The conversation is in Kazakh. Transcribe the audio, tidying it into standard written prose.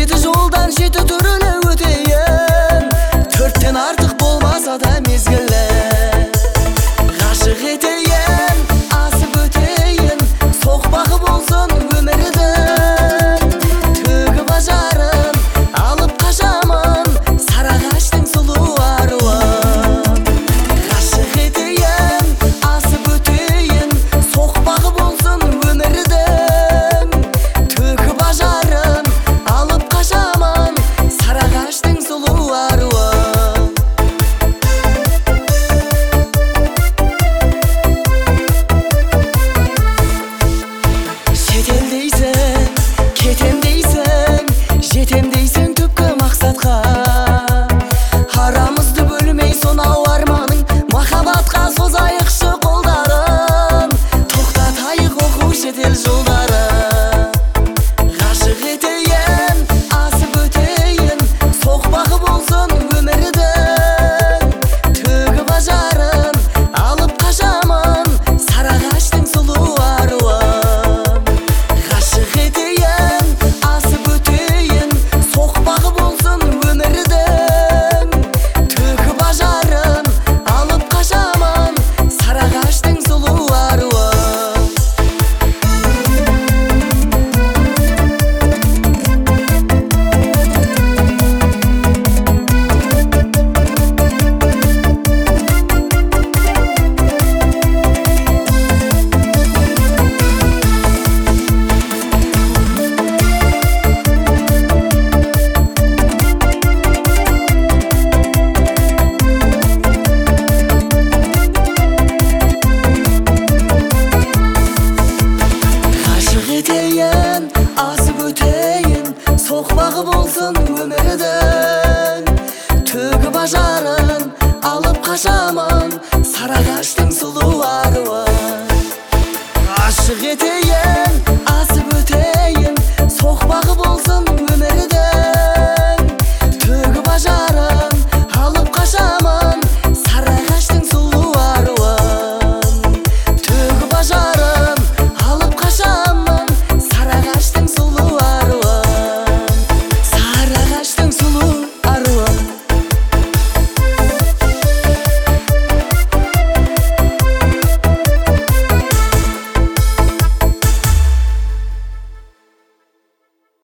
жеті жолдан жеті түріне өтейін, төрттен артық болмаса да мезгілі. Ғашық етейін, асып өтейін, соқпағы болсын өмірдің. Төгіп ажарын алып қашамын, сарағаштың сұлу аруын. Ғашық етейін, асып өтейін, соқпағы болсын өмірдің. Төгіп ажарын алып қашамын, сарағаштың сұлу аруын. Жетем дейсің, кетем дейсің, жетем дейсің түпкі мақсатқа. Арамызды бөлмей сонау арманың, махаббатқа созайықшы қолдарын. Тоқтатайық оқу шетел жолдарын. Ғашық етейін, асып өтейін, соқпағы болсын өмірдің. Төгіп ажарын алып қашамын, сарағаштың сұлу аруын. Ғашық етейін, асып өтейін, соқпағы болсын өмірдің. Төгіп ажарын алып қашамын, сарағаштың сұлу аруын. Ғашық етейін, асып өтейін, соқпағы болсын өмірдің. Төгіп ажарын алып қашамын, сарағаштың сұлу аруын. Ғашық етейін, асып өтейін, соқпағы болсын